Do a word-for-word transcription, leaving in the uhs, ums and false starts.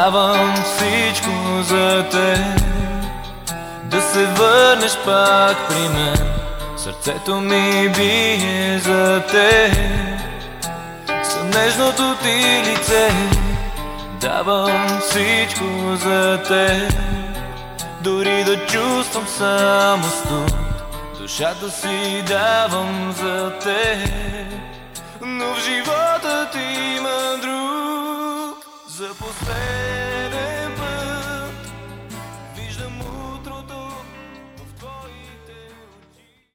Давам всичко за теб, да се върнеш пак при мен. Сърцето ми бие за теб, за нежното ти лице. Давам всичко за теб, дори да чувствам само студ. Душата си давам за теб, но в живота ти има друг. За последно